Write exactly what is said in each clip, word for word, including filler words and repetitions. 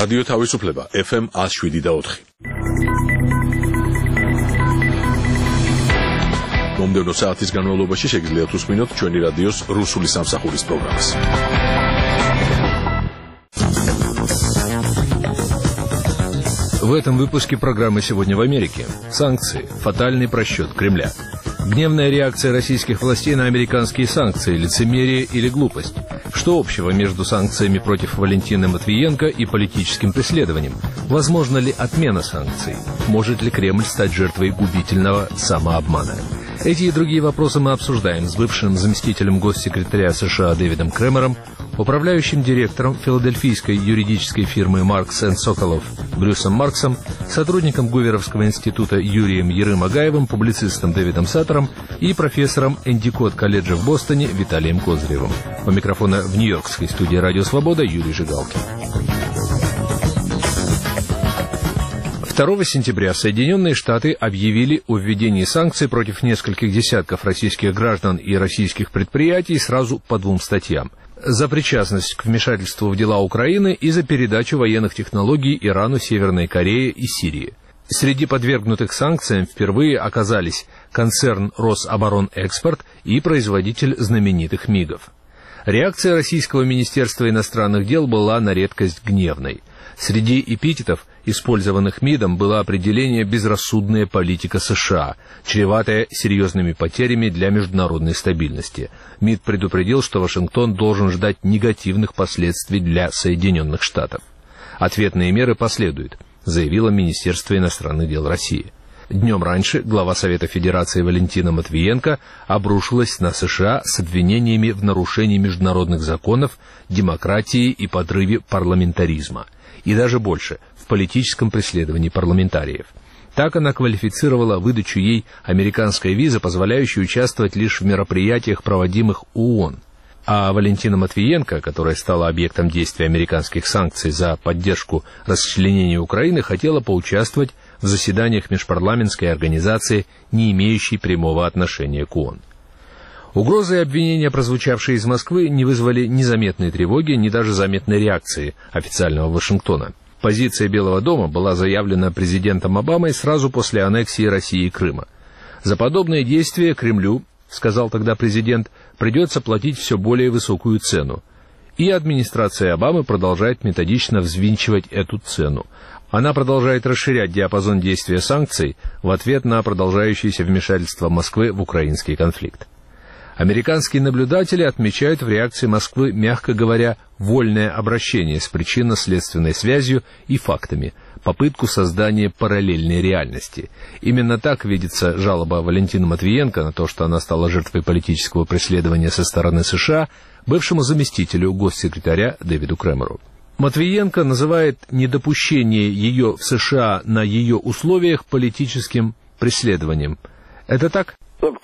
რადიო თავისუფლება ეფ ემ one oh seven და four. მომდევნო საათის განმავლობაში შეგიძლიათ უსმინოთ ჩვენი რადიოს რუსული სამსახურის პროგრამას. В этом выпуске программы «Сегодня в Америке». Санкции. Фатальный просчет Кремля. Гневная реакция российских властей на американские санкции, лицемерие или глупость. Что общего между санкциями против Валентины Матвиенко и политическим преследованием? Возможно ли отмена санкций? Может ли Кремль стать жертвой губительного самообмана? Эти и другие вопросы мы обсуждаем с бывшим заместителем госсекретаря США Дэвидом Кремером, управляющим директором филадельфийской юридической фирмы Маркс энд Соколов Брюсом Марксом, сотрудником Гуверовского института Юрием Ярым-Агаевым, публицистом Дэвидом Саттером и профессором Эндикот колледжа в Бостоне Виталием Козыревым. У микрофона в нью-йоркской студии «Радио Свобода» Юрий Жигалкин. второго сентября Соединенные Штаты объявили о введении санкций против нескольких десятков российских граждан и российских предприятий сразу по двум статьям. За причастность к вмешательству в дела Украины и за передачу военных технологий Ирану, Северной Корее и Сирии. Среди подвергнутых санкциям впервые оказались концерн «Рособоронэкспорт» и производитель знаменитых МИГов. Реакция российского Министерства иностранных дел была на редкость гневной. Среди эпитетов, использованных МИДом, было определение «безрассудная политика США», чреватая серьезными потерями для международной стабильности. МИД предупредил, что Вашингтон должен ждать негативных последствий для Соединенных Штатов. Ответные меры последуют, заявило Министерство иностранных дел России. Днем раньше глава Совета Федерации Валентина Матвиенко обрушилась на США с обвинениями в нарушении международных законов, демократии и подрыве парламентаризма. И даже больше, в политическом преследовании парламентариев. Так она квалифицировала выдачу ей американской визы, позволяющей участвовать лишь в мероприятиях, проводимых ООН. А Валентина Матвиенко, которая стала объектом действия американских санкций за поддержку расчленения Украины, хотела поучаствовать в заседаниях межпарламентской организации, не имеющей прямого отношения к ООН. Угрозы и обвинения, прозвучавшие из Москвы, не вызвали ни заметной тревоги, ни даже заметной реакции официального Вашингтона. Позиция Белого дома была заявлена президентом Обамой сразу после аннексии России Крыма. За подобные действия Кремлю, сказал тогда президент, придется платить все более высокую цену. И администрация Обамы продолжает методично взвинчивать эту цену. Она продолжает расширять диапазон действия санкций в ответ на продолжающееся вмешательство Москвы в украинский конфликт. Американские наблюдатели отмечают в реакции Москвы, мягко говоря, вольное обращение с причинно-следственной связью и фактами, попытку создания параллельной реальности. Именно так видится жалоба Валентины Матвиенко на то, что она стала жертвой политического преследования со стороны США, бывшему заместителю госсекретаря Дэвиду Кремеру. Матвиенко называет недопущение ее в США на ее условиях политическим преследованием. Это так?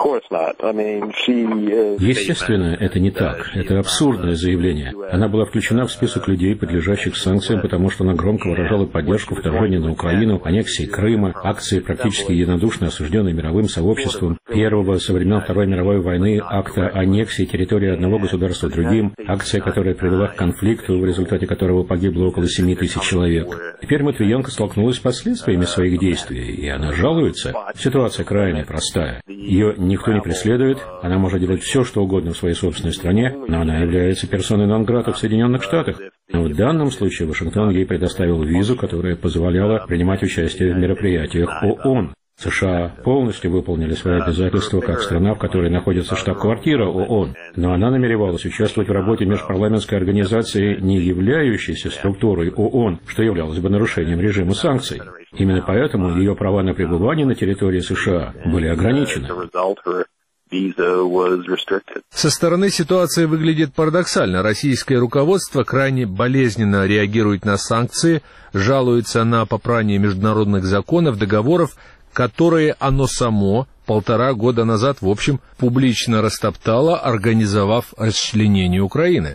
Естественно, это не так. Это абсурдное заявление. Она была включена в список людей, подлежащих санкциям, потому что она громко выражала поддержку вторжения на Украину, аннексии Крыма, акции, практически единодушно осужденной мировым сообществом, первого со времен Второй мировой войны акта аннексии территории одного государства другим, акция, которая привела к конфликту, в результате которого погибло около семи тысяч человек. Теперь Матвиенко столкнулась с последствиями своих действий, и она жалуется. Ситуация крайне простая. Ее никто не преследует, она может делать все, что угодно в своей собственной стране, но она является персоной нон-грата в Соединенных Штатах. Но в данном случае Вашингтон ей предоставил визу, которая позволяла принимать участие в мероприятиях ООН. США полностью выполнили свои обязательства как страна, в которой находится штаб-квартира ООН, но она намеревалась участвовать в работе межпарламентской организации, не являющейся структурой ООН, что являлось бы нарушением режима санкций. Именно поэтому ее права на пребывание на территории США были ограничены. Со стороны ситуация выглядит парадоксально. Российское руководство крайне болезненно реагирует на санкции, жалуется на попрание международных законов, договоров, которые оно само полтора года назад, в общем, публично растоптало, организовав расчленение Украины.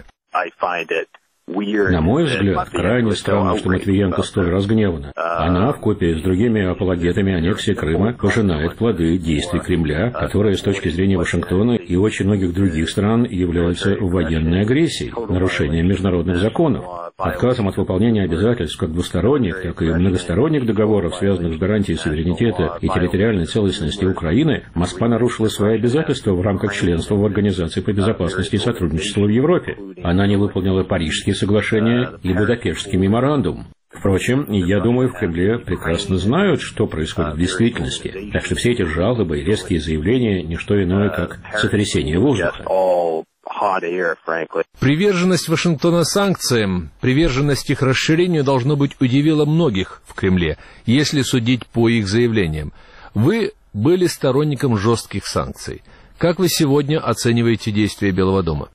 На мой взгляд, крайне странно, что Матвиенко столь разгневана. Она, вкупе с другими апологетами аннексии Крыма, пожинает плоды действий Кремля, которые с точки зрения Вашингтона и очень многих других стран являются военной агрессией, нарушением международных законов. Отказом от выполнения обязательств как двусторонних, так и многосторонних договоров, связанных с гарантией суверенитета и территориальной целостности Украины, Москва нарушила свои обязательства в рамках членства в Организации по безопасности и сотрудничеству в Европе. Она не выполнила Парижские соглашения и Будапештский меморандум. Впрочем, я думаю, в Кремле прекрасно знают, что происходит в действительности. Так что все эти жалобы и резкие заявления – не что иное, как сотрясение воздуха. Приверженность Вашингтона санкциям, приверженность их расширению, должно быть, удивила многих в Кремле, если судить по их заявлениям. Вы были сторонником жестких санкций. Как вы сегодня оцениваете действия Белого дома?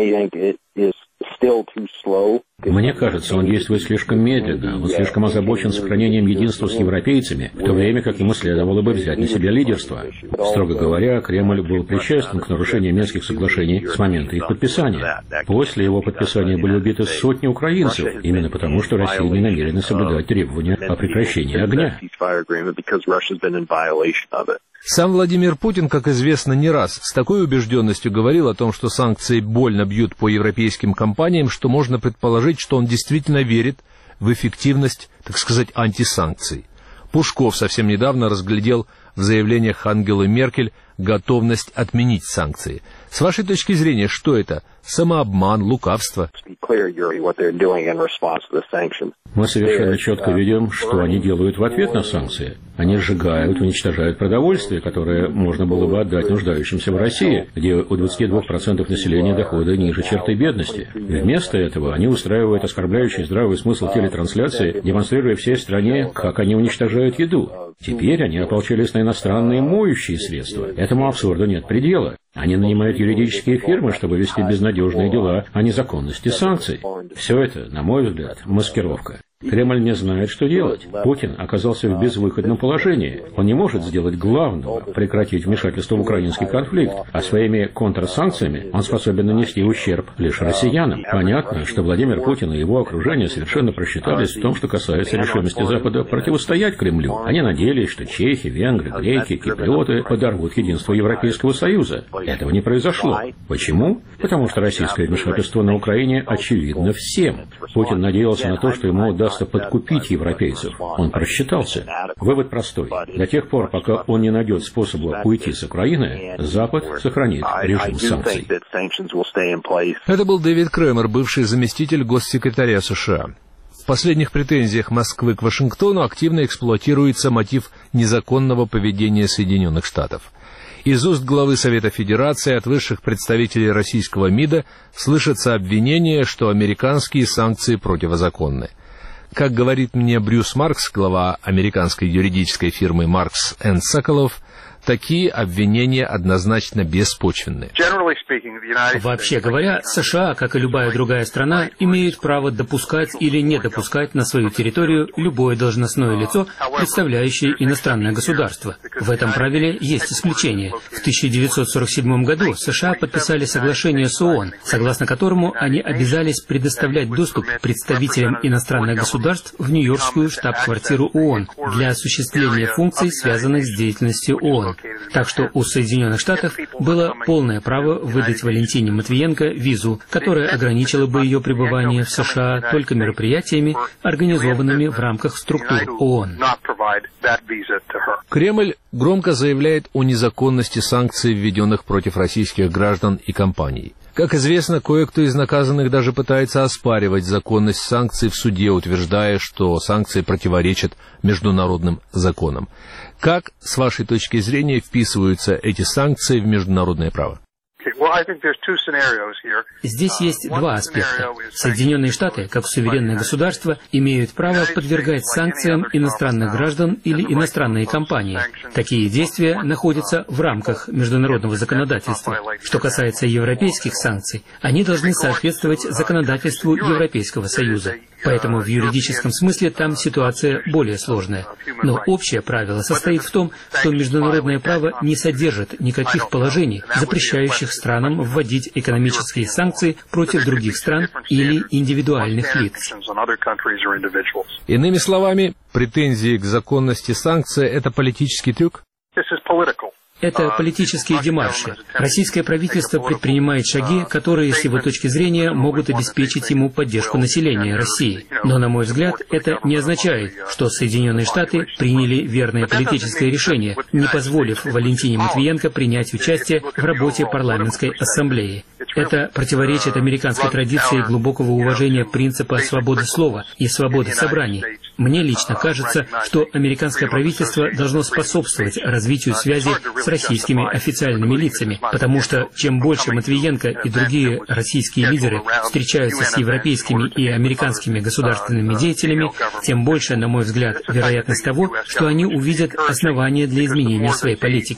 Мне кажется, он действует слишком медленно, он слишком озабочен сохранением единства с европейцами, в то время как ему следовало бы взять на себя лидерство. Строго говоря, Кремль был причастен к нарушению Минских соглашений с момента их подписания. После его подписания были убиты сотни украинцев, именно потому, что Россия не намерена соблюдать требования о прекращении огня. Сам Владимир Путин, как известно, не раз с такой убежденностью говорил о том, что санкции больно бьют по европейским компаниям, что можно предположить, что он действительно верит в эффективность, так сказать, антисанкций. Пушков совсем недавно разглядел в заявлениях Ангелы Меркель готовность отменить санкции. С вашей точки зрения, что это? Самообман, лукавство? Мы совершенно четко видим, что они делают в ответ на санкции. Они сжигают, уничтожают продовольствие, которое можно было бы отдать нуждающимся в России, где у двадцати двух процентов населения доходы ниже черты бедности. Вместо этого они устраивают оскорбляющий здравый смысл телетрансляции, демонстрируя всей стране, как они уничтожают еду. Теперь они ополчились на иностранные моющие средства. Этому абсурду нет предела. Они нанимают юридические фирмы, чтобы вести безнадежные дела о незаконности санкций. Все это, на мой взгляд, маскировка. Кремль не знает, что делать. Путин оказался в безвыходном положении. Он не может сделать главного – прекратить вмешательство в украинский конфликт, а своими контрсанкциями он способен нанести ущерб лишь россиянам. Понятно, что Владимир Путин и его окружение совершенно просчитались в том, что касается решимости Запада противостоять Кремлю. Они надеялись, что чехи, венгры, греки, киприоты подорвут единство Европейского Союза. Этого не произошло. Почему? Потому что российское вмешательство на Украине очевидно всем. Путин надеялся на то, что ему удастся подкупить европейцев. Он просчитался. Вывод простой. До тех пор, пока он не найдет способа уйти с Украины, Запад сохранит режим санкций. Это был Дэвид Кремер, бывший заместитель госсекретаря США. В последних претензиях Москвы к Вашингтону активно эксплуатируется мотив незаконного поведения Соединенных Штатов. Из уст главы Совета Федерации, от высших представителей российского МИДа слышатся обвинения, что американские санкции противозаконны. Как говорит мне Брюс Маркс, глава американской юридической фирмы Маркс энд Соколов, такие обвинения однозначно беспочвенны. Вообще говоря, США, как и любая другая страна, имеют право допускать или не допускать на свою территорию любое должностное лицо, представляющее иностранное государство. В этом правиле есть исключение. В тысяча девятьсот сорок седьмом году США подписали соглашение с ООН, согласно которому они обязались предоставлять доступ представителям иностранных государств в Нью-Йоркскую штаб-квартиру ООН для осуществления функций, связанных с деятельностью ООН. Так что у Соединенных Штатов было полное право выдать Валентине Матвиенко визу, которая ограничила бы ее пребывание в США только мероприятиями, организованными в рамках структур ООН. Кремль громко заявляет о незаконности санкций, введенных против российских граждан и компаний. Как известно, кое-кто из наказанных даже пытается оспаривать законность санкций в суде, утверждая, что санкции противоречат международным законам. Как, с вашей точки зрения, вписываются эти санкции в международное право? Здесь есть два аспекта. Соединенные Штаты, как суверенное государство, имеют право подвергать санкциям иностранных граждан или иностранные компании. Такие действия находятся в рамках международного законодательства. Что касается европейских санкций, они должны соответствовать законодательству Европейского Союза. Поэтому в юридическом смысле там ситуация более сложная. Но общее правило состоит в том, что международное право не содержит никаких положений, запрещающих странам вводить экономические санкции против других стран или индивидуальных лиц. Иными словами, претензии к законности санкций – это политический трюк? Это политические демарши. Российское правительство предпринимает шаги, которые, с его точки зрения, могут обеспечить ему поддержку населения России. Но, на мой взгляд, это не означает, что Соединенные Штаты приняли верное политическое решение, не позволив Валентине Матвиенко принять участие в работе парламентской ассамблеи. Это противоречит американской традиции глубокого уважения принципа свободы слова и свободы собраний. Мне лично кажется, что американское правительство должно способствовать развитию связи с российскими официальными лицами, потому что чем больше Матвиенко и другие российские лидеры встречаются с европейскими и американскими государственными деятелями, тем больше, на мой взгляд, вероятность того, что они увидят основания для изменения своей политики.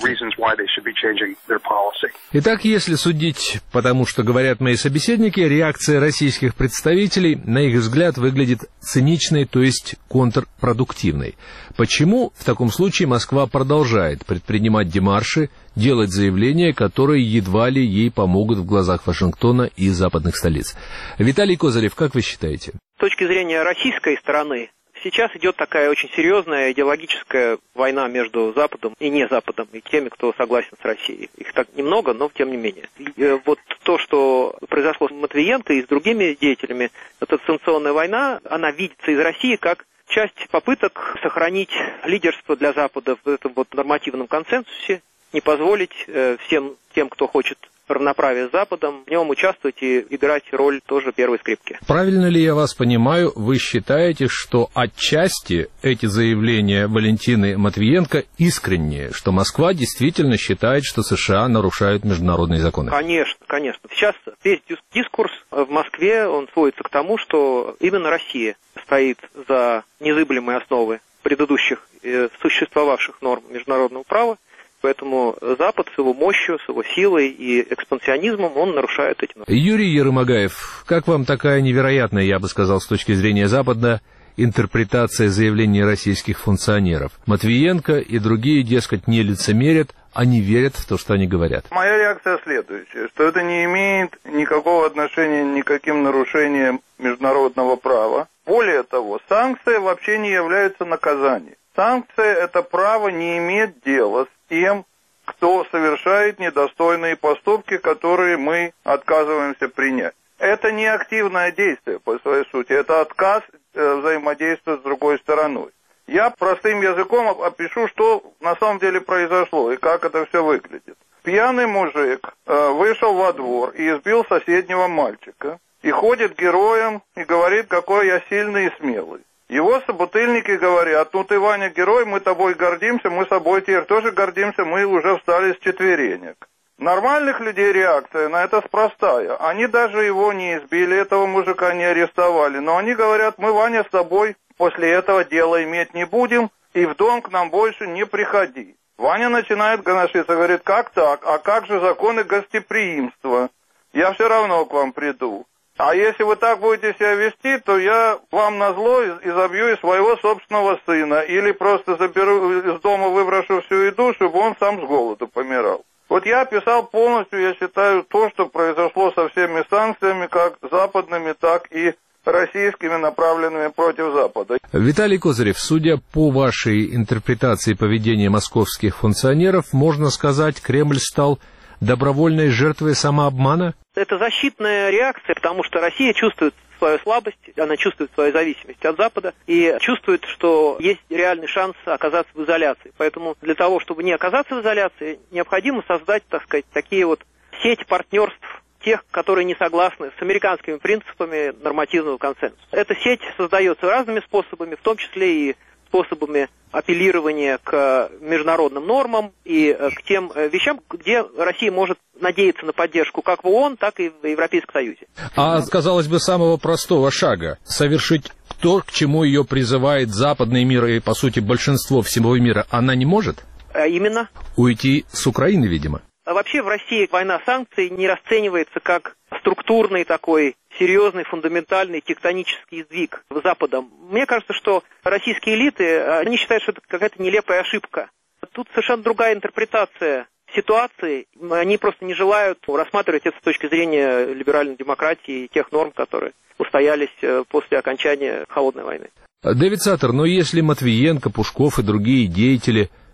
Итак, если судить по тому, что говорят мои собеседники, реакция российских представителей, на их взгляд, выглядит циничной, то есть контрпродуктивной. Почему в таком случае Москва продолжает предпринимать демарши, делать заявления, которые едва ли ей помогут в глазах Вашингтона и западных столиц? Виталий Козырев, как вы считаете? С точки зрения российской стороны, сейчас идет такая очень серьезная идеологическая война между Западом и не Западом, и теми, кто согласен с Россией. Их так немного, но тем не менее. И вот то, что произошло с Матвиенко и с другими деятелями, эта санкционная война, она видится из России как часть попыток сохранить лидерство для Запада в этом вот нормативном консенсусе, не позволить э, всем тем, кто хочет равноправия с Западом, в нем участвовать и играть роль тоже первой скрипки. Правильно ли я вас понимаю, вы считаете, что отчасти эти заявления Валентины Матвиенко искренние, что Москва действительно считает, что США нарушают международные законы? Конечно, конечно. Сейчас весь дискурс в Москве, он сводится к тому, что именно Россия стоит за незыблемые основы предыдущих э, существовавших норм международного права. Поэтому Запад с его мощью, с его силой и экспансионизмом, он нарушает эти нормы. Юрий Ермагаев, как вам такая невероятная, я бы сказал, с точки зрения Запада, интерпретация заявлений российских функционеров? Матвиенко и другие, дескать, не лицемерят, они верят в то, что они говорят. Моя реакция следующая, что это не имеет никакого отношения ни к каким нарушениям международного права. Более того, санкции вообще не являются наказанием. Санкция – это право не иметь дела с тем, кто совершает недостойные поступки, которые мы отказываемся принять. Это не активное действие по своей сути, это отказ э, взаимодействия с другой стороной. Я простым языком опишу, что на самом деле произошло и как это все выглядит. Пьяный мужик э, вышел во двор и избил соседнего мальчика, и ходит героем и говорит, какой я сильный и смелый. Его собутыльники говорят, ну ты, Ваня, герой, мы тобой гордимся, мы собой теперь тоже гордимся, мы уже встали с четверенек. Нормальных людей реакция на это простая. Они даже его не избили, этого мужика не арестовали, но они говорят, мы, Ваня, с тобой после этого дела иметь не будем, и в дом к нам больше не приходи. Ваня начинает гоношиться, говорит, как так, а как же законы гостеприимства? Я все равно к вам приду. А если вы так будете себя вести, то я вам назло изобью из своего собственного сына. Или просто заберу из дома, выброшу всю еду, чтобы он сам с голоду помирал. Вот я описал полностью, я считаю, то, что произошло со всеми санкциями, как западными, так и российскими, направленными против Запада. Виталий Козырев, судя по вашей интерпретации поведения московских функционеров, можно сказать, Кремль стал добровольной жертвой самообмана? Это защитная реакция, потому что Россия чувствует свою слабость, она чувствует свою зависимость от Запада и чувствует, что есть реальный шанс оказаться в изоляции. Поэтому для того, чтобы не оказаться в изоляции, необходимо создать, так сказать, такие вот сеть партнерств тех, которые не согласны с американскими принципами нормативного консенсуса. Эта сеть создается разными способами, в том числе и способами апеллирования к международным нормам и к тем вещам, где Россия может надеяться на поддержку как в ООН, так и в Европейском Союзе. А, казалось бы, самого простого шага — совершить то, к чему ее призывает западный мир и, по сути, большинство всего мира, она не может? А именно? Уйти с Украины, видимо. А вообще в России война санкций не расценивается как структурный такой серьезный, фундаментальный тектонический сдвиг с Западом. Мне кажется, что российские элиты, они считают, что это какая-то нелепая ошибка. Тут совершенно другая интерпретация ситуации. Они просто не желают рассматривать это с точки зрения либеральной демократии и тех норм, которые устоялись после окончания Холодной войны. Дэвид Саттер, но если Матвиенко, Пушков и другие деятели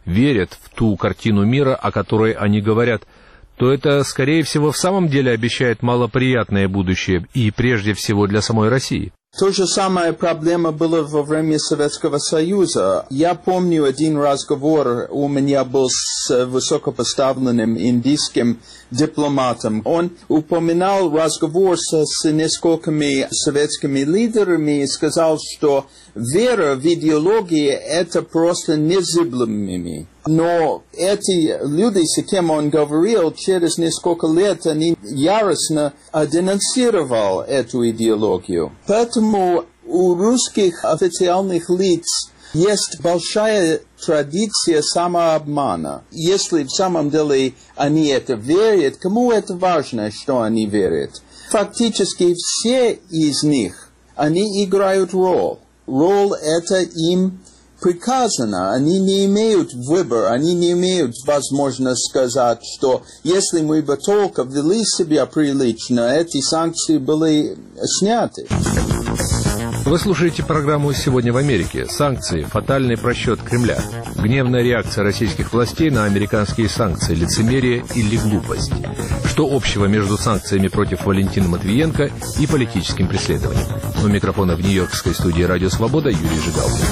верят в ту картину мира, о которой они говорят, то это, скорее всего, в самом деле обещает малоприятное будущее, и прежде всего для самой России. То же самая проблема была во время Советского Союза. Я помню один разговор у меня был с высокопоставленным индийским дипломатом. Он упоминал разговор с, с несколькими советскими лидерами и сказал, что вера в идеологии это просто незыблемыми. Но эти люди, с кем он говорил, через несколько лет они яростно денонсировали эту идеологию. Поэтому у русских официальных лиц есть большая традиция самообмана. Если в самом деле они это верят, кому это важно, что они верят? Фактически все из них, они играют роль. Роль это им приказано, они не имеют выбора, они не имеют возможности сказать, что если мы бы только вели себя прилично, эти санкции были сняты. Вы слушаете программу «Сегодня в Америке». Санкции – фатальный просчет Кремля. Гневная реакция российских властей на американские санкции, лицемерие или глупость. Что общего между санкциями против Валентина Матвиенко и политическим преследованием? У микрофона в нью-йоркской студии «Радио Свобода» Юрий Жигалкин.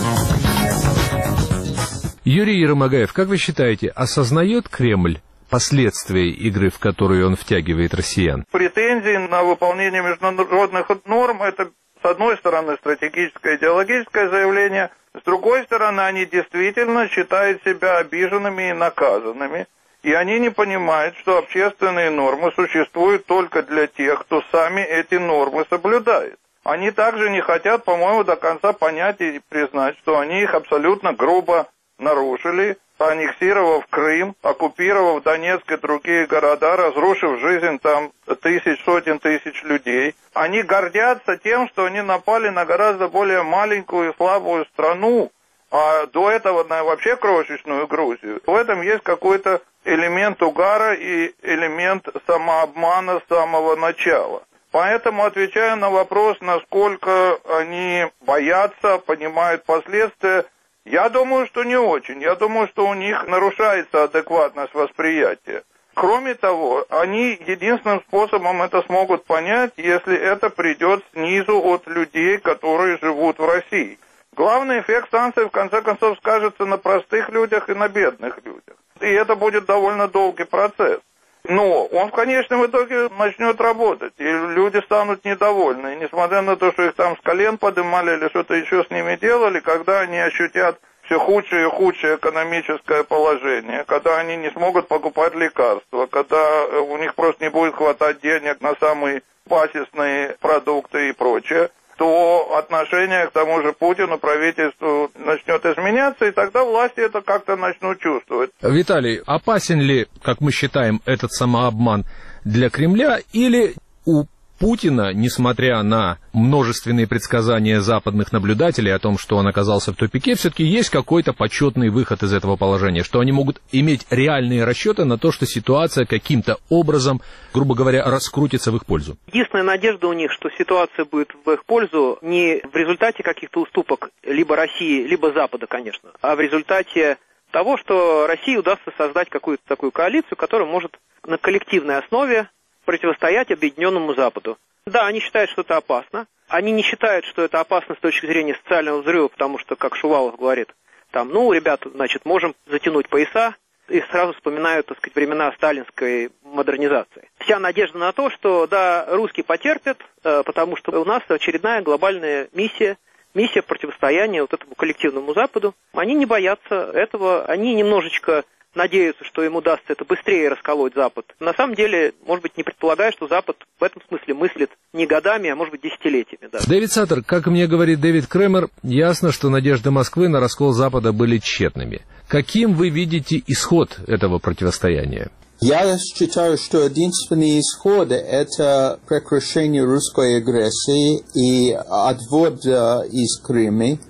Юрий Ермогаев, как вы считаете, осознает Кремль последствия игры, в которую он втягивает россиян? Претензии на выполнение международных норм – это, с одной стороны, стратегическое идеологическое заявление, с другой стороны, они действительно считают себя обиженными и наказанными, и они не понимают, что общественные нормы существуют только для тех, кто сами эти нормы соблюдает. Они также не хотят, по-моему, до конца понять и признать, что они их абсолютно грубо нарушили, аннексировав Крым, оккупировав Донецк и другие города, разрушив жизнь там тысяч, сотен тысяч людей. Они гордятся тем, что они напали на гораздо более маленькую и слабую страну, а до этого на вообще крошечную Грузию. В этом есть какой-то элемент угара и элемент самообмана с самого начала. Поэтому, отвечая на вопрос, насколько они боятся, понимают последствия, я думаю, что не очень. Я думаю, что у них нарушается адекватность восприятия. Кроме того, они единственным способом это смогут понять, если это придет снизу от людей, которые живут в России. Главный эффект санкций, в конце концов, скажется на простых людях и на бедных людях. И это будет довольно долгий процесс. Но он в конечном итоге начнет работать, и люди станут недовольны. И несмотря на то, что их там с колен поднимали или что-то еще с ними делали, когда они ощутят все худшее и худшее экономическое положение, когда они не смогут покупать лекарства, когда у них просто не будет хватать денег на самые базисные продукты и прочее, то отношение к тому же Путину, правительству начнет изменяться, и тогда власти это как-то начнут чувствовать. Виталий, опасен ли, как мы считаем, этот самообман для Кремля, или у Путина, несмотря на множественные предсказания западных наблюдателей о том, что он оказался в тупике, все-таки есть какой-то почетный выход из этого положения, что они могут иметь реальные расчеты на то, что ситуация каким-то образом, грубо говоря, раскрутится в их пользу? Единственная надежда у них, что ситуация будет в их пользу не в результате каких-то уступок либо России, либо Запада, конечно, а в результате того, что России удастся создать какую-то такую коалицию, которая может на коллективной основе противостоять объединенному Западу. Да, они считают, что это опасно. Они не считают, что это опасно с точки зрения социального взрыва, потому что, как Шувалов говорит, там, ну, ребята, значит, можем затянуть пояса, и сразу вспоминают, так сказать, времена сталинской модернизации. Вся надежда на то, что, да, русские потерпят, потому что у нас очередная глобальная миссия, миссия противостояния вот этому коллективному Западу. Они не боятся этого, они немножечко надеются, что им удастся это быстрее расколоть Запад. На самом деле, может быть, не предполагая, что Запад в этом смысле мыслит не годами, а может быть, десятилетиями. Да. Дэвид Саттер, как мне говорит Дэвид Кремер, ясно, что надежды Москвы на раскол Запада были тщетными. Каким вы видите исход этого противостояния? Я считаю, что единственный исход – это прекращение русской агрессии и отвод из Крыма.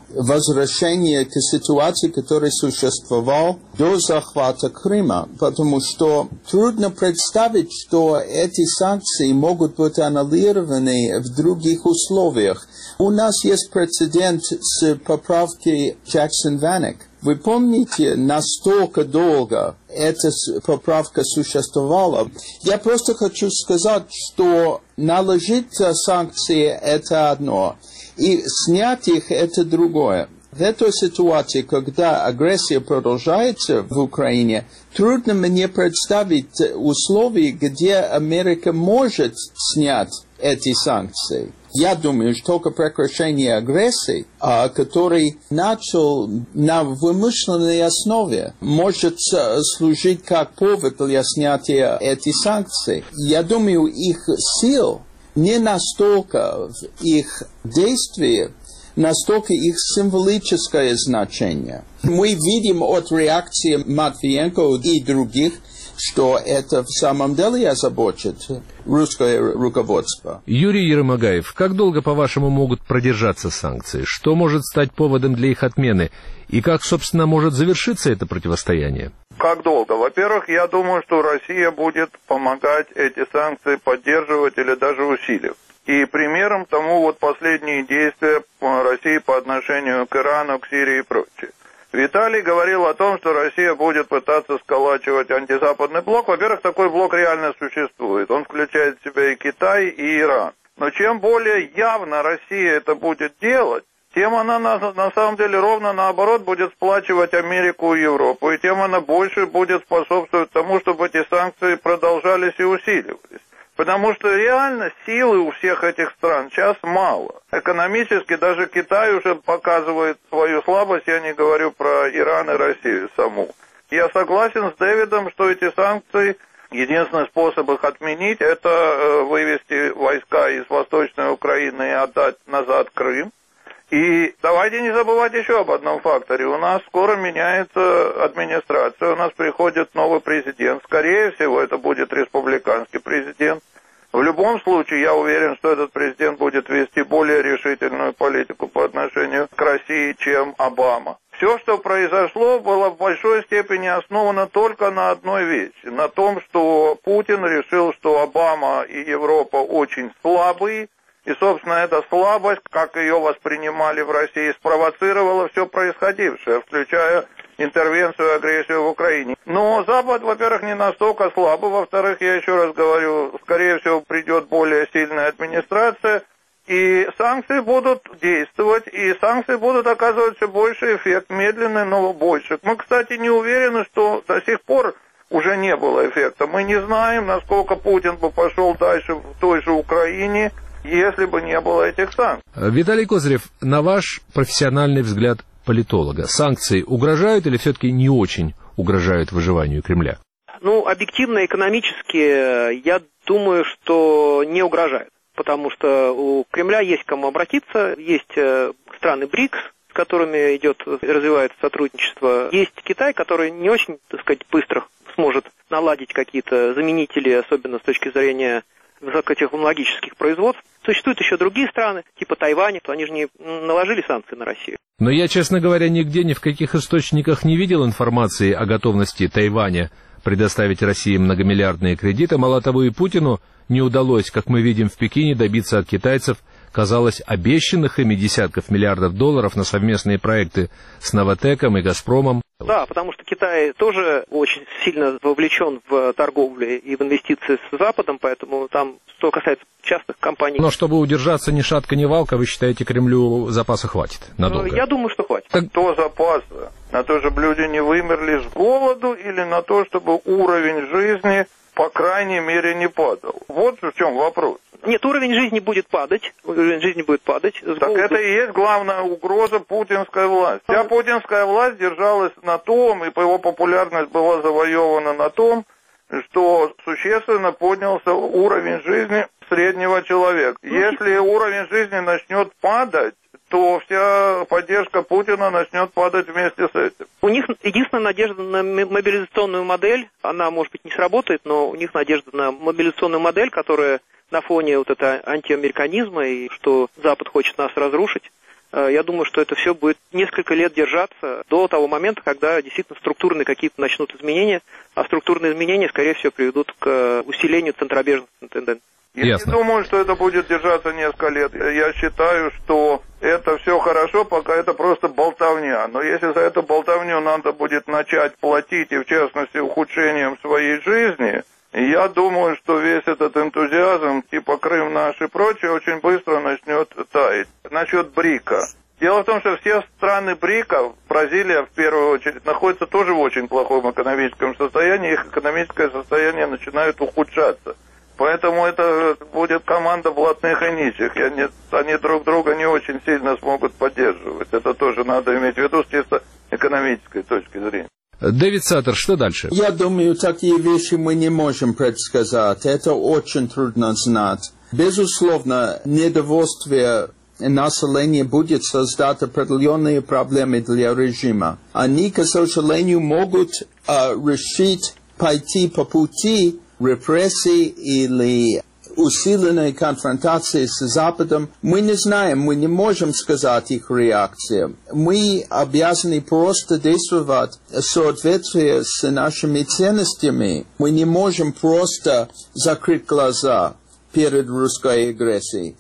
возвращение к ситуации, которая существовала до захвата Крыма, потому что трудно представить, что эти санкции могут быть аннулированы в других условиях. У нас есть прецедент с поправкой Джексон-Ваник. Вы помните, настолько долго эта поправка существовала? Я просто хочу сказать, что наложить санкции – это одно, и снять их – это другое. В этой ситуации, когда агрессия продолжается в Украине, трудно мне представить условия, где Америка может снять эти санкции. Я думаю, что только прекращение агрессии, а, который начал на вымышленной основе, может служить как повод для снятия этих санкций. Я думаю, их сил не настолько в их действии, настолько их символическое значение. Мы видим от реакции Матвиенко и других, что это в самом деле озабочит русское руководство. Юрий Ермогаев, как долго, по-вашему, могут продержаться санкции? Что может стать поводом для их отмены? И как, собственно, может завершиться это противостояние? Как долго? Во-первых, я думаю, что Россия будет помогать эти санкции поддерживать или даже усиливать. И примером тому вот последние действия России по отношению к Ирану, к Сирии и прочее. Виталий говорил о том, что Россия будет пытаться сколачивать антизападный блок. Во-первых, такой блок реально существует. Он включает в себя и Китай, и Иран. Но чем более явно Россия это будет делать, тем она на, на самом деле ровно наоборот будет сплачивать Америку и Европу. И тем она больше будет способствовать тому, чтобы эти санкции продолжались и усиливались. Потому что реально силы у всех этих стран сейчас мало. Экономически даже Китай уже показывает свою слабость, я не говорю про Иран и Россию саму. Я согласен с Дэвидом, что эти санкции, единственный способ их отменить, это вывести войска из Восточной Украины и отдать назад Крым. И давайте не забывать еще об одном факторе. У нас скоро меняется администрация, у нас приходит новый президент. Скорее всего, это будет республиканский президент. В любом случае, я уверен, что этот президент будет вести более решительную политику по отношению к России, чем Обама. Все, что произошло, было в большой степени основано только на одной вещи. На том, что Путин решил, что Обама и Европа очень слабые. И, собственно, эта слабость, как ее воспринимали в России, спровоцировала все происходившее, включая интервенцию и агрессию в Украине. Но Запад, во-первых, не настолько слабый, во-вторых, я еще раз говорю, скорее всего, придет более сильная администрация, и санкции будут действовать, и санкции будут оказывать все больший эффект, медленный, но больше. Мы, кстати, не уверены, что до сих пор уже не было эффекта. Мы не знаем, насколько Путин бы пошел дальше в той же Украине, если бы не было этих санкций. Виталий Козырев, на ваш профессиональный взгляд политолога, санкции угрожают или все-таки не очень угрожают выживанию Кремля? Ну, объективно, экономически, я думаю, что не угрожают. Потому что у Кремля есть к кому обратиться, есть страны БРИКС, с которыми идет, развивается сотрудничество. Есть Китай, который не очень, так сказать, быстро сможет наладить какие-то заменители, особенно с точки зрения высокотехнологических производств. Существуют еще другие страны, типа Тайваня, то они же не наложили санкции на Россию. Но я, честно говоря, нигде, ни в каких источниках не видел информации о готовности Тайваня предоставить России многомиллиардные кредиты. Мало того, и Путину не удалось, как мы видим в Пекине, добиться от китайцев, казалось, обещанных ими десятков миллиардов долларов на совместные проекты с Новотеком и Газпромом. Да, потому что Китай тоже очень сильно вовлечен в торговлю и в инвестиции с Западом, поэтому там, что касается частных компаний... Но чтобы удержаться ни шатка, ни валка, вы считаете, Кремлю запаса хватит надолго? Я думаю, что хватит. Так... То запаса? На то, чтобы люди не вымерли с голоду, или на то, чтобы уровень жизни, по крайней мере, не падал? Вот в чем вопрос. Нет, уровень жизни будет падать, уровень жизни будет падать. Так голоду... это и есть главная угроза путинской власти. Вся путинская власть держалась на том, и его популярность была завоевана на том, что существенно поднялся уровень жизни среднего человека. Если уровень жизни начнет падать, то вся поддержка Путина начнет падать вместе с этим. У них единственная надежда на мобилизационную модель, она, может быть, не сработает, но у них надежда на мобилизационную модель, которая на фоне вот этого антиамериканизма и что Запад хочет нас разрушить, Я думаю, что это все будет несколько лет держаться до того момента, когда действительно структурные какие-то начнут изменения, а структурные изменения, скорее всего, приведут к усилению центробежных тенденций. Я Ясно. не думаю, что это будет держаться несколько лет. Я считаю, что это все хорошо, пока это просто болтовня. Но если за эту болтовню надо будет начать платить, и в частности ухудшением своей жизни, я думаю, что весь этот энтузиазм, типа Крым наш и прочее, очень быстро начнет таять. Насчет БРИКа. Дело в том, что все страны БРИКа, Бразилия в первую очередь, находятся тоже в очень плохом экономическом состоянии, их экономическое состояние начинает ухудшаться. Поэтому это будет команда блатных и нищих. И они, они друг друга не очень сильно смогут поддерживать. Это тоже надо иметь в виду с чисто экономической точки зрения. Дэвид Саттер, что дальше? Я думаю, такие вещи мы не можем предсказать. Это очень трудно знать. Безусловно, недовольствие населения будет создать определенные проблемы для режима. Они, к сожалению, могут э, решить пойти по пути репрессий или усиленной конфронтации с Западом. Мы не знаем, мы не можем сказать их реакцию. Мы обязаны просто действовать в соответствии с нашими ценностями. Мы не можем просто закрыть глаза перед русской агрессией.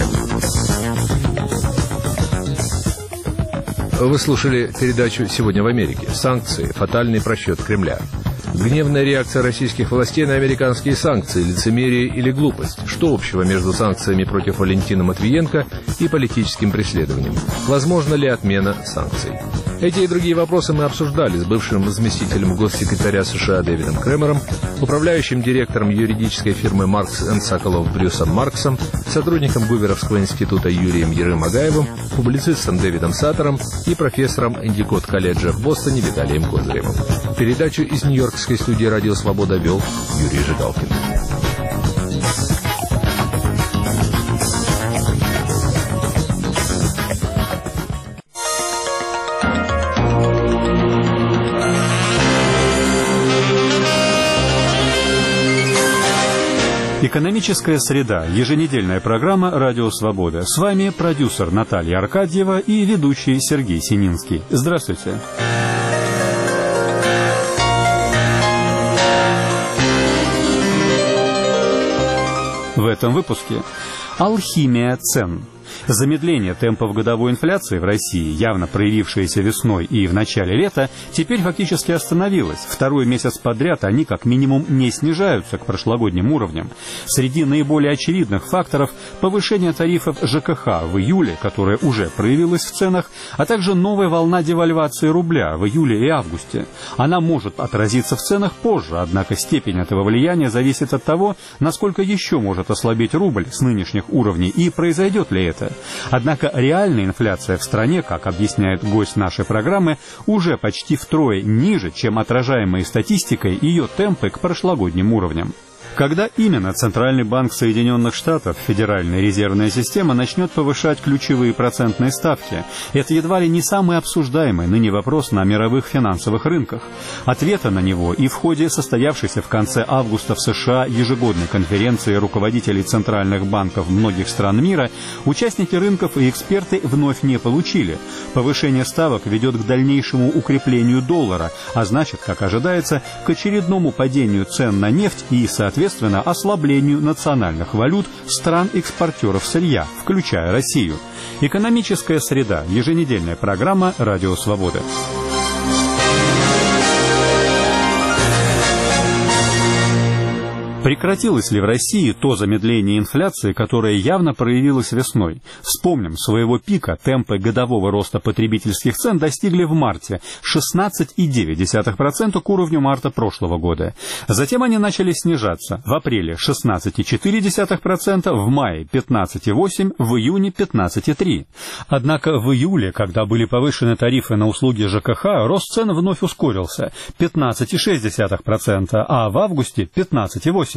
Вы слушали передачу «Сегодня в Америке». Санкции. Фатальный просчет Кремля. Гневная реакция российских властей на американские санкции, лицемерие или глупость. Что общего между санкциями против Валентина Матвиенко и политическим преследованием? Возможно ли отмена санкций? Эти и другие вопросы мы обсуждали с бывшим заместителем госсекретаря США Дэвидом Кремером, управляющим директором юридической фирмы «Маркс энд Соколов» Брюсом Марксом, сотрудником Гуверовского института Юрием Ерым-Агаевым, публицистом Дэвидом Саттером и профессором Эндикот-колледжа в Бостоне Виталием Козыревым. Передачу из Нью-Йоркской студии «Радио Свобода» вел Юрий Жигалкин. Экономическая среда. Еженедельная программа «Радио Свобода». С вами продюсер Наталья Аркадьева и ведущий Сергей Сининский. Здравствуйте. В этом выпуске алхимия цен. Замедление темпов годовой инфляции в России, явно проявившееся весной и в начале лета, теперь фактически остановилось. Второй месяц подряд они как минимум не снижаются к прошлогодним уровням. Среди наиболее очевидных факторов – повышение тарифов ЖКХ в июле, которое уже проявилось в ценах, а также новая волна девальвации рубля в июле и августе. Она может отразиться в ценах позже, однако степень этого влияния зависит от того, насколько еще может ослабеть рубль с нынешних уровней и произойдет ли это. Однако реальная инфляция в стране, как объясняет гость нашей программы, уже почти втрое ниже, чем отражаемые статистикой ее темпы к прошлогодним уровням. Когда именно Центральный банк Соединенных Штатов, Федеральная резервная система, начнет повышать ключевые процентные ставки? Это едва ли не самый обсуждаемый ныне вопрос на мировых финансовых рынках. Ответа на него и в ходе состоявшейся в конце августа в США ежегодной конференции руководителей центральных банков многих стран мира участники рынков и эксперты вновь не получили. Повышение ставок ведет к дальнейшему укреплению доллара, а значит, как ожидается, к очередному падению цен на нефть и, соответственно, Соответственно, ослаблению национальных валют стран-экспортеров сырья, включая Россию. Экономическая среда. Еженедельная программа «Радио Свобода». Прекратилось ли в России то замедление инфляции, которое явно проявилось весной? Вспомним, своего пика темпы годового роста потребительских цен достигли в марте шестнадцать целых девять десятых процента к уровню марта прошлого года. Затем они начали снижаться. В апреле шестнадцать целых четыре десятых процента, в мае пятнадцать целых восемь десятых процента, в июне пятнадцать целых три десятых процента. Однако в июле, когда были повышены тарифы на услуги ЖКХ, рост цен вновь ускорился – пятнадцать целых шесть десятых процента, а в августе пятнадцать целых восемь десятых процента.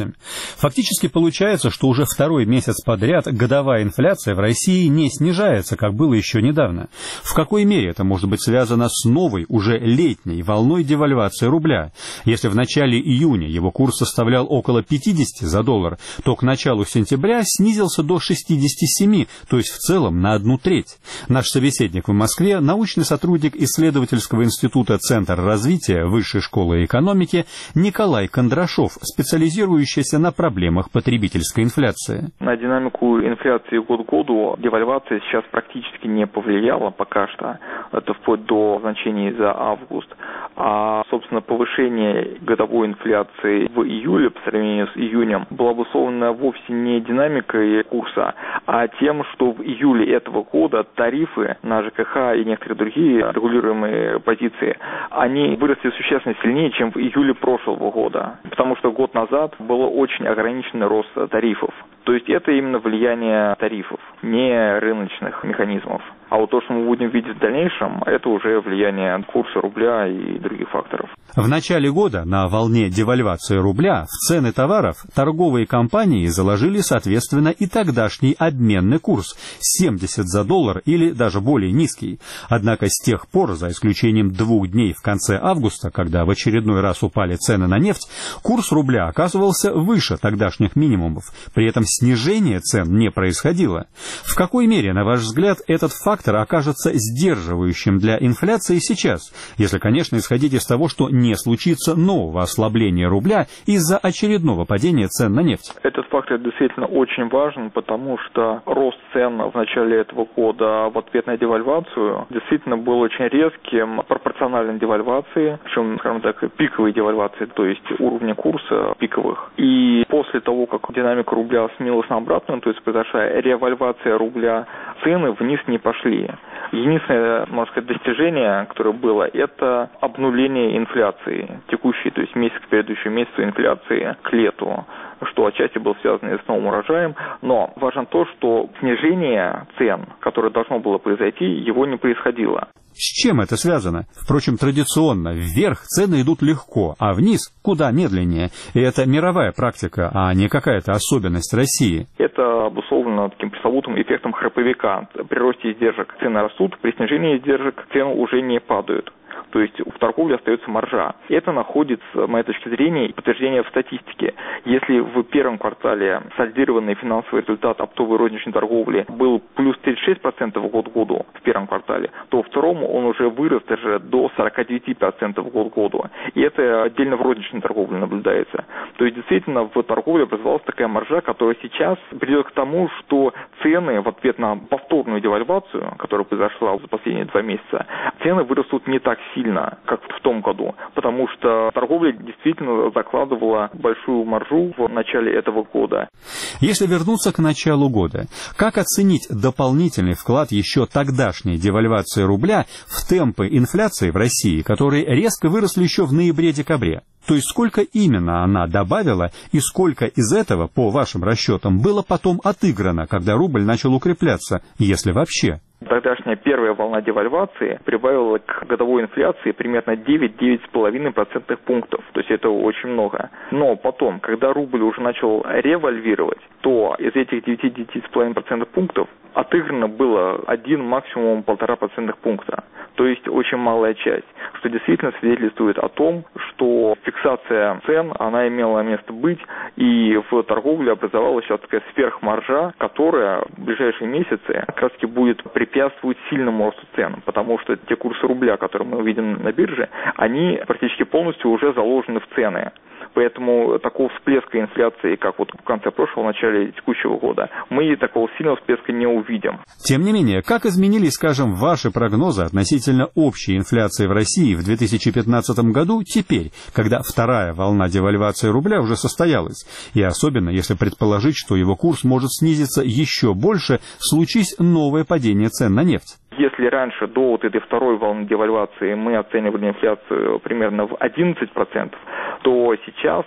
восемь. Фактически получается, что уже второй месяц подряд годовая инфляция в России не снижается, как было еще недавно. В какой мере это может быть связано с новой, уже летней волной девальвации рубля? Если в начале июня его курс составлял около пятьдесят за доллар, то к началу сентября снизился до шестидесяти семи, то есть в целом на одну треть. Наш собеседник в Москве, научный сотрудник исследовательского института «Центр развития Высшей школы экономики» Николай Кондрашов, специализирующийся на проблемах потребительской инфляции. На динамику инфляции год к году девальвация сейчас практически не повлияла пока что. Это вплоть до значений за август. А, собственно, повышение годовой инфляции в июле по сравнению с июнем было обусловлено вовсе не динамикой курса, а тем, что в июле этого года тарифы на ЖКХ и некоторые другие регулируемые позиции, они выросли существенно сильнее, чем в июле прошлого года. Потому что год назад был очень ограниченный рост тарифов. То есть это именно влияние тарифов, не рыночных механизмов. А вот то, что мы будем видеть в дальнейшем, это уже влияние курса рубля и других факторов. В начале года на волне девальвации рубля в цены товаров торговые компании заложили, соответственно, и тогдашний обменный курс семьдесят за доллар или даже более низкий. Однако с тех пор, за исключением двух дней в конце августа, когда в очередной раз упали цены на нефть, курс рубля оказывался выше тогдашних минимумов. При этом снижение цен не происходило. В какой мере, на ваш взгляд, этот фактор окажется сдерживающим для инфляции сейчас, если, конечно, исходить из того, что не случится нового ослабления рубля из-за очередного падения цен на нефть? Этот фактор действительно очень важен, потому что рост цен в начале этого года в ответ на девальвацию действительно был очень резким, пропорциональной девальвации, причем, скажем так, пиковой девальвации, то есть уровня курса пиковых. И после того, как динамика рубля сменилась на обратную, то есть произошла ревальвация рубля, цены вниз не пошли. Единственное, можно сказать, достижение, которое было, это обнуление инфляции текущей, то есть месяц к предыдущему месяцу инфляции к лету, что отчасти было связано с новым урожаем. Но важно то, что снижение цен, которое должно было произойти, его не происходило. С чем это связано? Впрочем, традиционно вверх цены идут легко, а вниз куда медленнее. И это мировая практика, а не какая-то особенность России. Это обусловлено таким пресловутым эффектом храповика. При росте издержек цены растут, при снижении издержек цены уже не падают. То есть в торговле остается маржа. Это находит, с моей точки зрения, подтверждение в статистике. Если в первом квартале сольдированный финансовый результат оптовой розничной торговли был плюс тридцать шесть процентов год к году в первом квартале, то во втором он уже вырос даже до сорок девять процентов год к году. И это отдельно в розничной торговле наблюдается. То есть действительно в торговле образовалась такая маржа, которая сейчас приведет к тому, что цены в ответ на повторную девальвацию, которая произошла за последние два месяца, цены вырастут не так сильно, как в том году, потому что торговля действительно закладывала большую маржу в начале этого года. Если вернуться к началу года, как оценить дополнительный вклад еще тогдашней девальвации рубля в темпы инфляции в России, которые резко выросли еще в ноябре-декабре? То есть сколько именно она добавила и сколько из этого, по вашим расчетам, было потом отыграно, когда рубль начал укрепляться, если вообще? Тогдашняя первая волна девальвации прибавила к годовой инфляции примерно девять-девять с половиной процентных пунктов. То есть это очень много. Но потом, когда рубль уже начал револьвировать, то из этих девяти-девяти с половиной процентных пунктов отыграно было один, максимум полтора процентных пункта. То есть очень малая часть, что действительно свидетельствует о том, что фиксация цен, она имела место быть, и в торговле образовалась сейчас такая сверхмаржа, которая в ближайшие месяцы как раз таки будет препятствовать сильному росту цен, потому что те курсы рубля, которые мы видим на бирже, они практически полностью уже заложены в цены. Поэтому такого всплеска инфляции, как вот в конце прошлого, в начале текущего года, мы такого сильного всплеска не увидим. Тем не менее, как изменились, скажем, ваши прогнозы относительно общей инфляции в России в две тысячи пятнадцатом году теперь, когда вторая волна девальвации рубля уже состоялась, и особенно если предположить, что его курс может снизиться еще больше, случись новое падение цен на нефть? Если раньше, до вот этой второй волны девальвации, мы оценивали инфляцию примерно в одиннадцать процентов, то сейчас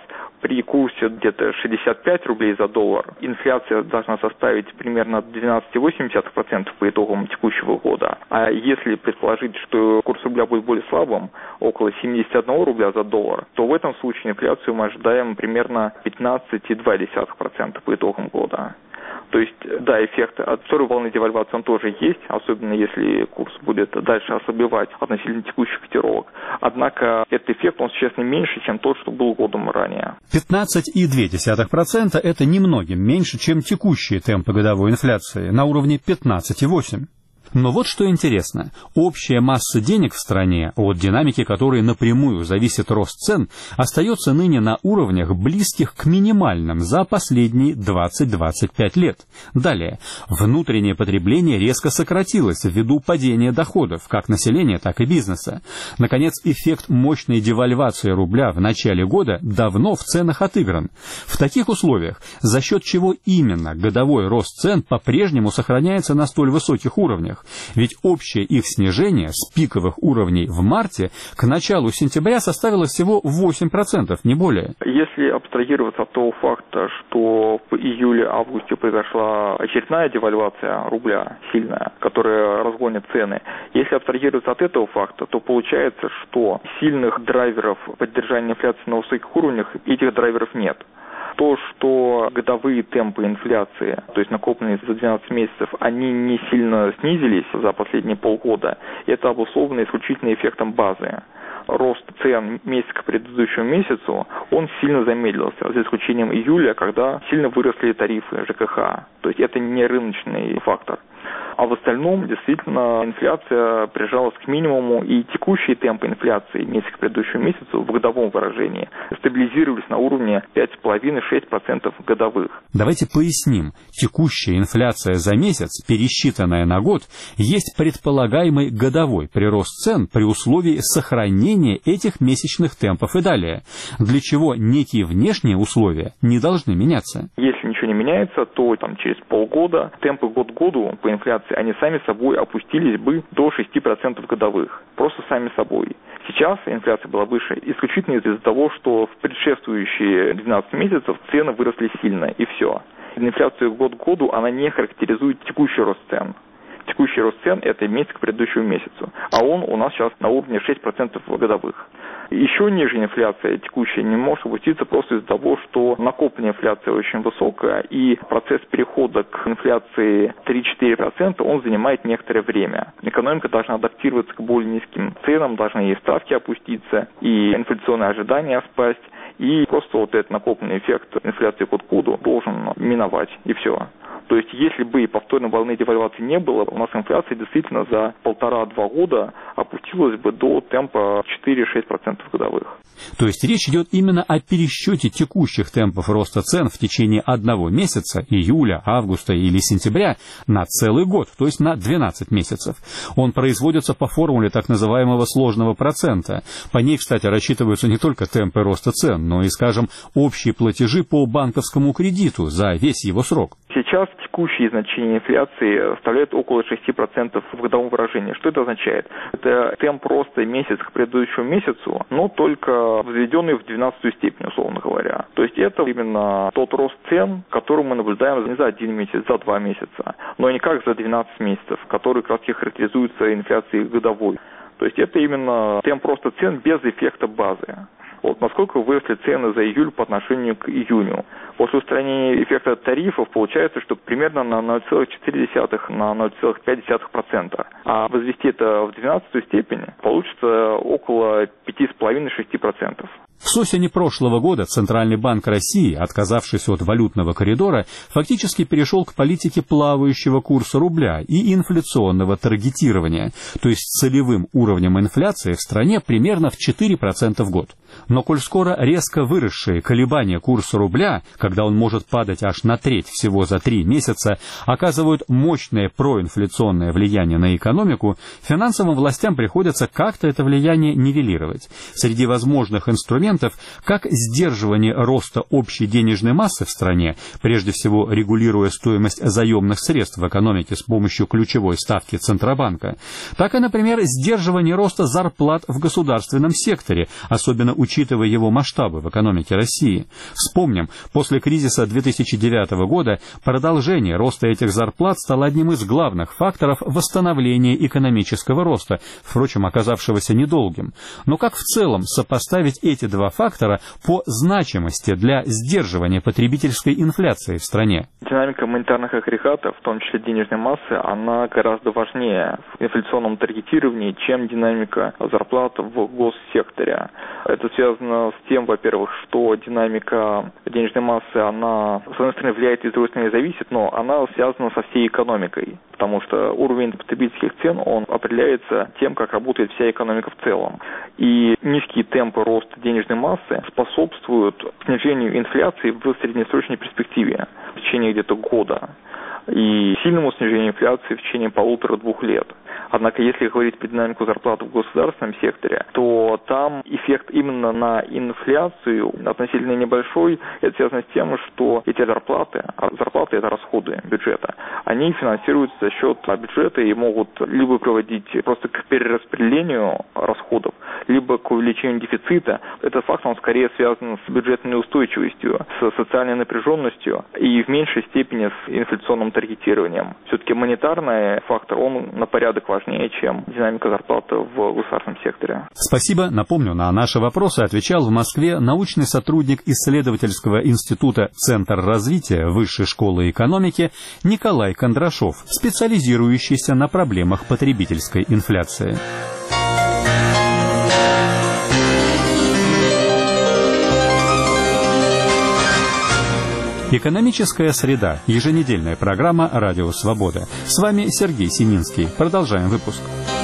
при курсе где-то шестьдесят пять рублей за доллар инфляция должна составить примерно двенадцать целых восемь десятых процента по итогам текущего года. А если предположить, что курс рубля будет более слабым, около семьдесят один рубля за доллар, то в этом случае инфляцию мы ожидаем примерно пятнадцать целых два десятых процента по итогам года. То есть, да, эффект от второй волны девальвации он тоже есть, особенно если курс будет дальше ослабевать относительно текущих котировок. Однако этот эффект, он существенно меньше, чем тот, что был годом ранее. пятнадцать целых две десятых процента это немногим меньше, чем текущие темпы годовой инфляции на уровне пятнадцать целых восемь десятых процента. Но вот что интересно. Общая масса денег в стране, от динамики которой напрямую зависит рост цен, остается ныне на уровнях, близких к минимальным за последние двадцать-двадцать пять лет. Далее. Внутреннее потребление резко сократилось ввиду падения доходов, как населения, так и бизнеса. Наконец, эффект мощной девальвации рубля в начале года давно в ценах отыгран. В таких условиях, за счет чего именно годовой рост цен по-прежнему сохраняется на столь высоких уровнях? Ведь общее их снижение с пиковых уровней в марте к началу сентября составило всего восемь процентов, не более. Если абстрагироваться от того факта, что в июле-августе произошла очередная девальвация рубля сильная, которая разгонит цены, если абстрагироваться от этого факта, то получается, что сильных драйверов поддержания инфляции на высоких уровнях, этих драйверов нет. То, что годовые темпы инфляции, то есть накопленные за двенадцать месяцев, они не сильно снизились за последние полгода, это обусловлено исключительно эффектом базы. Рост цен месяц к предыдущему месяцу, он сильно замедлился, за исключением июля, когда сильно выросли тарифы ЖКХ. То есть это не рыночный фактор. А в остальном, действительно, инфляция прижалась к минимуму, и текущие темпы инфляции месяц к предыдущему месяцу в годовом выражении стабилизировались на уровне пять целых пять - шесть процентов годовых. Давайте поясним. Текущая инфляция за месяц, пересчитанная на год, есть предполагаемый годовой прирост цен при условии сохранения этих месячных темпов и далее, для чего некие внешние условия не должны меняться. Если ничего не меняется, то там, через полгода темпы год к году по инфляции, они сами собой опустились бы до шести процентов годовых. Просто сами собой. Сейчас инфляция была выше исключительно из-за того, что в предшествующие двенадцать месяцев цены выросли сильно, и все. Инфляция год к году, она не характеризует текущий рост цен. Текущий рост цен – это месяц к предыдущему месяцу, а он у нас сейчас на уровне шесть процентов годовых. Еще ниже инфляция текущая не может опуститься просто из-за того, что накопленная инфляция очень высокая, и процесс перехода к инфляции три-четыре процента, он занимает некоторое время. Экономика должна адаптироваться к более низким ценам, должны и ставки опуститься, и инфляционные ожидания спасть, и просто вот этот накопленный эффект инфляции год к году должен миновать, и все. То есть, если бы и повторной волны девальвации не было, у нас инфляция действительно за полтора-два года опустилась бы до темпа четыре-шесть процентов годовых. То есть речь идет именно о пересчете текущих темпов роста цен в течение одного месяца, июля, августа или сентября, на целый год, то есть на двенадцать месяцев. Он производится по формуле так называемого сложного процента. По ней, кстати, рассчитываются не только темпы роста цен, но и, скажем, общие платежи по банковскому кредиту за весь его срок. Сейчас текущие значения инфляции составляют около шести процентов в годовом выражении. Что это означает? Это темп роста месяц к предыдущему месяцу, но только взведенный в двенадцатую степень, условно говоря. То есть это именно тот рост цен, который мы наблюдаем не за один месяц, за два месяца, но не как за двенадцать месяцев, который как раз характеризуется инфляцией годовой. То есть это именно темп роста цен без эффекта базы. Вот насколько выросли цены за июль по отношению к июню. После устранения эффекта тарифов получается, что примерно на ноль целых четыре десятых - на ноль целых пять десятых процента. А возвести это в двенадцатую степень получится около пяти целых пяти десятых - шести процентов. С осени прошлого года Центральный банк России, отказавшись от валютного коридора, фактически перешел к политике плавающего курса рубля и инфляционного таргетирования, то есть целевым уровнем инфляции в стране примерно в четыре процента в год. Но коль скоро резко выросшие колебания курса рубля, когда он может падать аж на треть всего за три месяца, оказывают мощное проинфляционное влияние на экономику, финансовым властям приходится как-то это влияние нивелировать. Среди возможных инструментов инструментов, как сдерживание роста общей денежной массы в стране, прежде всего регулируя стоимость заемных средств в экономике с помощью ключевой ставки Центробанка, так и, например, сдерживание роста зарплат в государственном секторе, особенно учитывая его масштабы в экономике России. Вспомним, после кризиса две тысячи девятого года продолжение роста этих зарплат стало одним из главных факторов восстановления экономического роста, впрочем, оказавшегося недолгим. Но как в целом сопоставить эти два фактора по значимости для сдерживания потребительской инфляции в стране? Динамика монетарных агрегатов, в том числе денежной массы, она гораздо важнее в инфляционном таргетировании, чем динамика зарплат в госсекторе. Это связано с тем, во-первых, что динамика денежной массы, она, с одной стороны, влияет и с другой стороны зависит, но она связана со всей экономикой, потому что уровень потребительских цен, он определяется тем, как работает вся экономика в целом. И низкие темпы роста денежной массы способствуют снижению инфляции в среднесрочной перспективе в течение где-то года и сильному снижению инфляции в течение полутора-двух лет. Однако, если говорить про динамику зарплат в государственном секторе, то там эффект именно на инфляцию относительно небольшой. Это связано с тем, что эти зарплаты, а зарплаты – это расходы бюджета, они финансируются за счет бюджета и могут либо приводить просто к перераспределению расходов, либо к увеличению дефицита. Этот факт, он скорее связан с бюджетной неустойчивостью, с социальной напряженностью и в меньшей степени с инфляционным таргетированием. Все-таки монетарный фактор, он на порядок важнее, чем динамика зарплаты в государственном секторе. Спасибо. Напомню, на наши вопросы отвечал в Москве научный сотрудник исследовательского института «Центр развития Высшей школы экономики» Николай Кондрашов, специализирующийся на проблемах потребительской инфляции. Экономическая среда. Еженедельная программа «Радио Свобода». С вами Сергей Семинский. Продолжаем выпуск.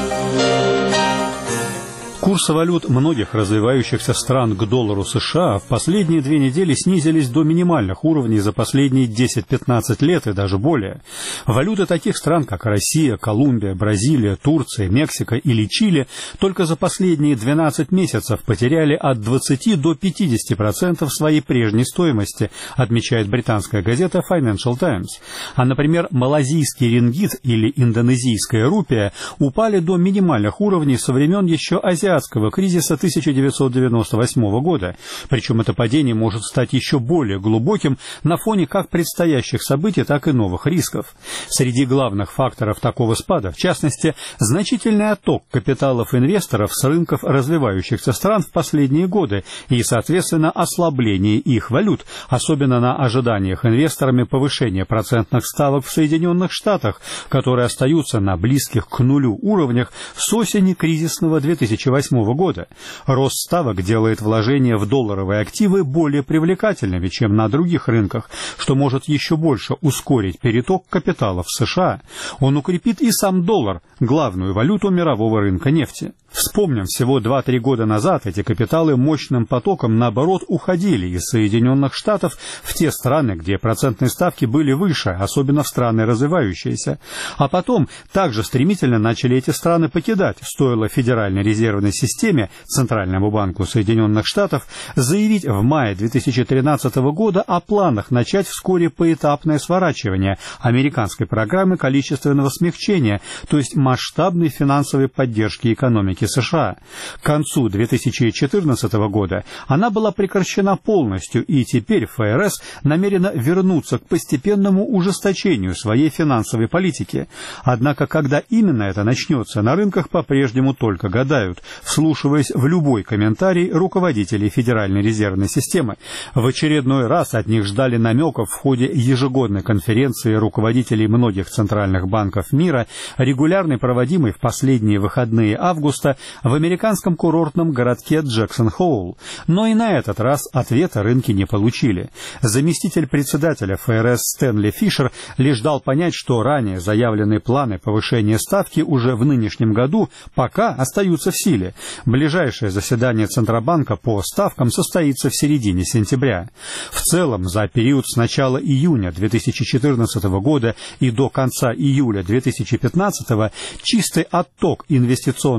Курсы валют многих развивающихся стран к доллару США в последние две недели снизились до минимальных уровней за последние десять-пятнадцать лет и даже более. Валюты таких стран, как Россия, Колумбия, Бразилия, Турция, Мексика или Чили, только за последние двенадцать месяцев потеряли от двадцати до пятидесяти процентов своей прежней стоимости, отмечает британская газета Financial Times. А, например, малазийский рингит или индонезийская рупия упали до минимальных уровней со времен еще азиатского кризиса тысяча девятьсот девяносто восьмого года. Причем это падение может стать еще более глубоким на фоне как предстоящих событий, так и новых рисков. Среди главных факторов такого спада, в частности, значительный отток капиталов инвесторов с рынков развивающихся стран в последние годы и, соответственно, ослабление их валют, особенно на ожиданиях инвесторами повышения процентных ставок в Соединенных Штатах, которые остаются на близких к нулю уровнях с осени кризисного две тысячи восьмого года. Рост ставок делает вложения в долларовые активы более привлекательными, чем на других рынках, что может еще больше ускорить переток капиталов в США. Он укрепит и сам доллар, главную валюту мирового рынка нефти. Вспомним, всего два-три года назад эти капиталы мощным потоком, наоборот, уходили из Соединенных Штатов в те страны, где процентные ставки были выше, особенно в страны развивающиеся. А потом также стремительно начали эти страны покидать, стоило Федеральной резервной системе, Центральному банку Соединенных Штатов, заявить в мае две тысячи тринадцатого года о планах начать вскоре поэтапное сворачивание американской программы количественного смягчения, то есть масштабной финансовой поддержки экономики США. К концу две тысячи четырнадцатого года она была прекращена полностью, и теперь ФРС намерена вернуться к постепенному ужесточению своей финансовой политики. Однако, когда именно это начнется, на рынках по-прежнему только гадают, вслушиваясь в любой комментарий руководителей Федеральной резервной системы. В очередной раз от них ждали намеков в ходе ежегодной конференции руководителей многих центральных банков мира, регулярно проводимой в последние выходные августа в американском курортном городке Джексон-Хоул. Но и на этот раз ответа рынки не получили. Заместитель председателя ФРС Стэнли Фишер лишь дал понять, что ранее заявленные планы повышения ставки уже в нынешнем году пока остаются в силе. Ближайшее заседание Центробанка по ставкам состоится в середине сентября. В целом, за период с начала июня две тысячи четырнадцатого года и до конца июля две тысячи пятнадцатого чистый отток инвестиционных капиталов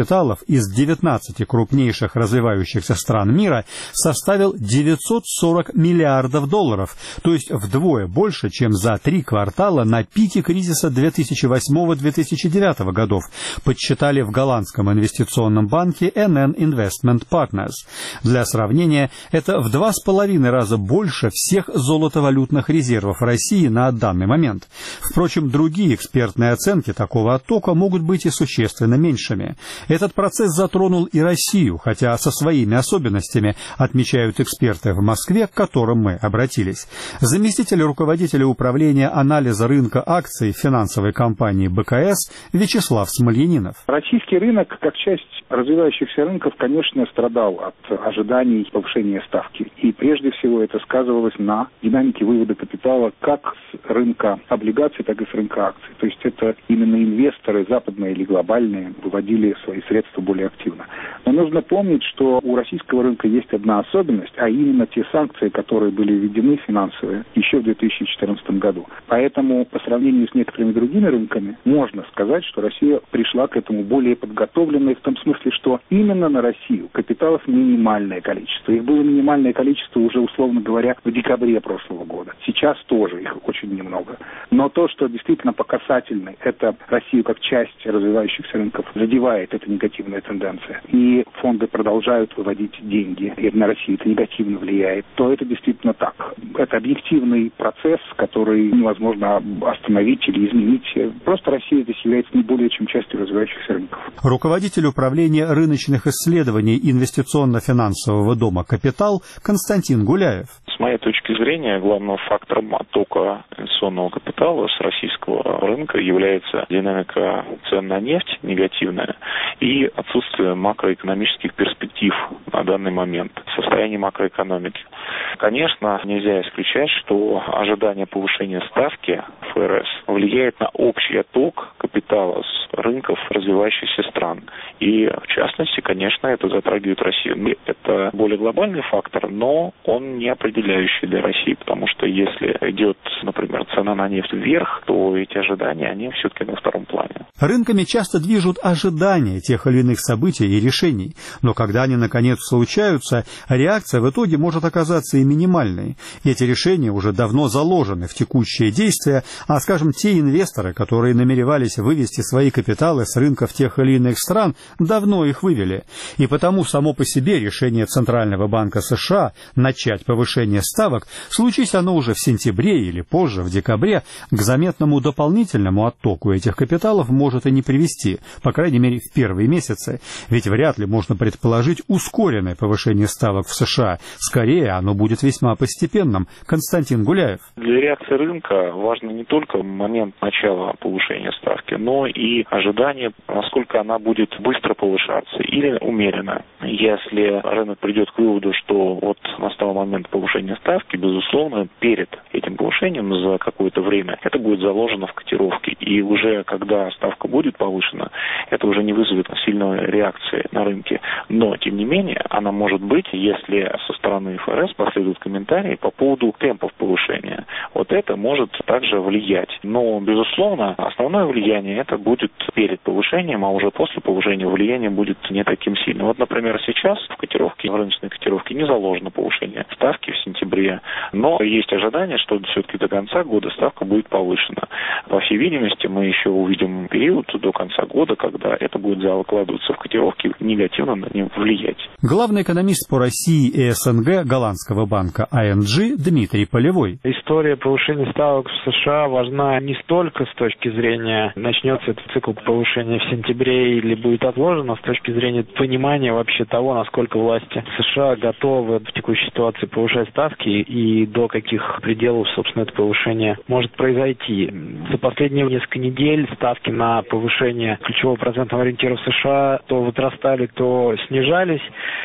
капиталов из девятнадцати крупнейших развивающихся стран мира составил девятьсот сорок миллиардов долларов, то есть вдвое больше, чем за три квартала на пике кризиса две тысячи восьмого — две тысячи девятого годов, подсчитали в голландском инвестиционном банке эн эн Investment Partners. Для сравнения, это в два с половиной раза больше всех золотовалютных резервов России на данный момент. Впрочем, другие экспертные оценки такого оттока могут быть и существенно меньшими. Этот процесс затронул и Россию, хотя со своими особенностями, отмечают эксперты в Москве, к которым мы обратились. Заместитель руководителя управления анализа рынка акций финансовой компании бэ ка эс Вячеслав Смольянинов. Российский рынок, как часть развивающихся рынков, конечно, страдал от ожиданий повышения ставки. И прежде всего это сказывалось на динамике вывода капитала как с рынка облигаций, так и с рынка акций. То есть это именно инвесторы, западные или глобальные, выводили свои средства более активно. Но нужно помнить, что у российского рынка есть одна особенность, а именно те санкции, которые были введены финансовые еще в две тысячи четырнадцатом году. Поэтому по сравнению с некоторыми другими рынками можно сказать, что Россия пришла к этому более подготовленной в том смысле, что именно на Россию капиталов минимальное количество. Их было минимальное количество уже, условно говоря, в декабре прошлого года. Сейчас тоже их очень немного. Но то, что действительно по касательной, это Россию как часть развивающихся рынков задевает эта негативная тенденция. И фонды продолжают выводить деньги, и на Россию это негативно влияет, то это действительно так. Это объективный процесс, который невозможно остановить или изменить. Просто Россия здесь является не более чем частью развивающихся рынков. Руководитель управления рыночных исследований инвестиционно-финансового дома «Капитал» Константин Гуляев. С моей точки зрения, главным фактором оттока инвестиционного капитала с российского рынка является динамика цен на нефть негативная и отсутствие макроэкономических перспектив на данный момент, состояние макроэкономики. Конечно, нельзя исключать, что ожидание повышения ставки эф эр эс влияет на общий отток капитала с рынков развивающихся стран. И, в частности, конечно, это затрагивает Россию. Это более глобальный фактор, но он не определяющий для России, потому что если идет, например, цена на нефть вверх, то эти ожидания, они все-таки на втором плане. Рынками часто движут ожидания тех или иных событий и решений, но когда они, наконец, случаются, реакция в итоге может оказаться и минимальной. Эти решения уже давно заложены в текущие действия, а, скажем, те инвесторы, которые намеревались вывести свои капиталы с рынков тех или иных стран, давно их вывели. И потому само по себе решение Центрального банка США начать повышение ставок, случись оно уже в сентябре или позже, в декабре, к заметному дополнительному оттоку этих капиталов может и не привести, по крайней мере, в первые месяцы. Ведь вряд ли можно предположить ускоренное повышение ставок в США. Скорее, оно будет весьма постепенным. Константин Гуляев. Для реакции рынка важно не только момент начала повышения ставки, но и ожидание, насколько она будет быстро повышаться или умеренно. Если рынок придет к выводу, что вот настал момент повышения ставки, безусловно, перед этим повышением за какое-то время это будет заложено в котировке. И уже когда ставка будет повышена, это уже не вызовет сильной реакции на рынке. Но, тем не менее, она может быть, если со стороны эф эр эс последуют комментарии по поводу темпов повышения. Вот это может также влиять. Но, безусловно, основное влияние это будет перед повышением, а уже после повышения влияние будет не таким сильным. Вот, например, сейчас в котировке, в рыночной котировке не заложено повышение ставки в сентябре, но есть ожидание, что все-таки до конца года ставка будет повышена. По всей видимости, мы еще увидим период до конца года, когда это будет закладываться в котировки, негативно на них влиять. Главный экономист по России и эс эн гэ голландского банка ай эн джи Дмитрий Полевой. История повышения ставок в США важна не столько с точки зрения, начнется этот цикл повышения в сентябре или будет отложено, с точки зрения понимания вообще того, насколько власти США готовы в текущей ситуации повышать ставки и до каких пределов, собственно, это повышение может произойти. За последние несколько недель ставки на повышение ключевого процентного ориентира в США то возрастали, то снижались,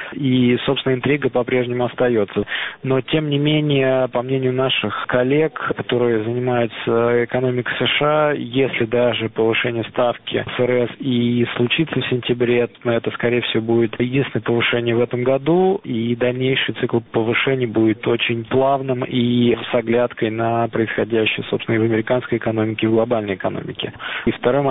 и, собственно, интрига по-прежнему остается. Но, тем не менее, по мнению наших коллег, которые занимаются экономикой США, если даже повышение ставки эф эр эс и случится в сентябре, это, скорее всего, будет единственное повышение в этом году, и дальнейший цикл повышений будет очень плавным и с оглядкой на происходящее, собственно, и в американской экономике, и в глобальной экономике. И второй момент.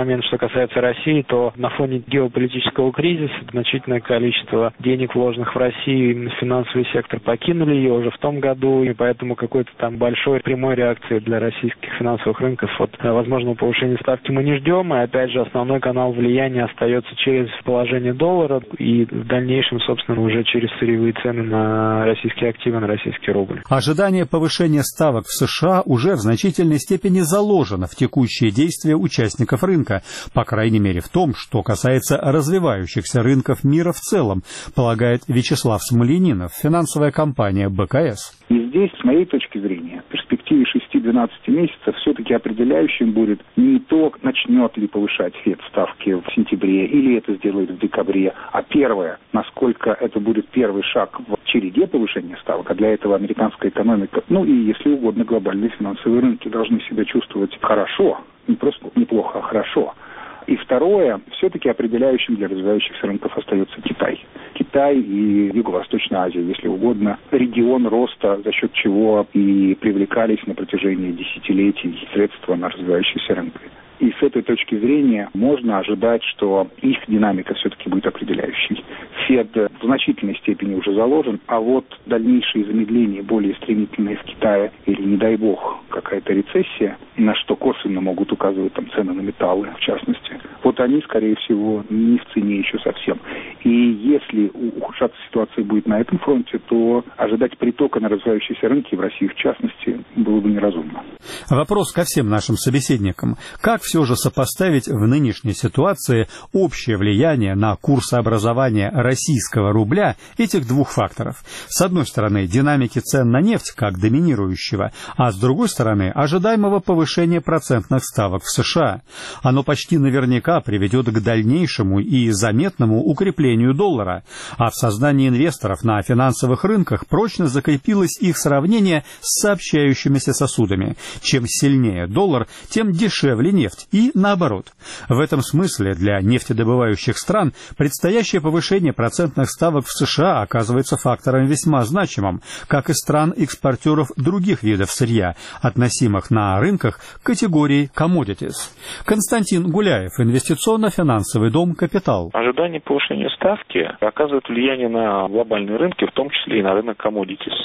момент, что касается России, то на фоне геополитического кризиса значительное количество денег, вложенных в Россию, именно финансовый сектор, покинули ее уже в том году, и поэтому какой-то там большой прямой реакции для российских финансовых рынков от возможного повышения ставки мы не ждем, и опять же основной канал влияния остается через положение доллара и в дальнейшем, собственно, уже через сырьевые цены на российские активы, на российский рубль. Ожидание повышения ставок в США уже в значительной степени заложено в текущие действия участников рынка, по крайней мере в том, что касается развивающихся рынков мира в целом, полагает Вячеслав Смольянинов, финансовая компания бэ ка эс. И здесь, с моей точки зрения, в перспективе шести-двенадцати месяцев все-таки определяющим будет не то, начнет ли повышать ФЕД ставки в сентябре или это сделает в декабре, а первое, насколько это будет первый шаг в череде повышения ставок, а для этого американская экономика, ну и, если угодно, глобальные финансовые рынки должны себя чувствовать хорошо, не просто неплохо, а хорошо. И второе, все-таки определяющим для развивающихся рынков остается Китай. Китай и Юго-Восточная Азия, если угодно, регион роста, за счет чего и привлекались на протяжении десятилетий средства на развивающиеся рынки. И с этой точки зрения можно ожидать, что их динамика все-таки будет определяющей. ФЕД в значительной степени уже заложен, а вот дальнейшие замедления, более стремительные в Китае, или, не дай бог, какая-то рецессия, на что косвенно могут указывать там цены на металлы, в частности, вот они, скорее всего, не в цене еще совсем. И если ухудшаться ситуация будет на этом фронте, то ожидать притока на развивающиеся рынки, в России в частности, было бы неразумно. Вопрос ко всем нашим собеседникам. Как все же сопоставить в нынешней ситуации общее влияние на курсообразование российского рубля этих двух факторов? С одной стороны, динамики цен на нефть как доминирующего, а с другой стороны, ожидаемого повышения процентных ставок в США. Оно почти наверняка приведет к дальнейшему и заметному укреплению доллара, а в сознании инвесторов на финансовых рынках прочно закрепилось их сравнение с сообщающимися сосудами. Чем сильнее доллар, тем дешевле нефть. И наоборот. В этом смысле для нефтедобывающих стран предстоящее повышение процентных ставок в США оказывается фактором весьма значимым, как и стран-экспортеров других видов сырья, относимых на рынках к категории commodities. Константин Гуляев, инвестиционно-финансовый дом «Капитал». Ожидание повышения ставки оказывает влияние на глобальные рынки, в том числе и на рынок commodities.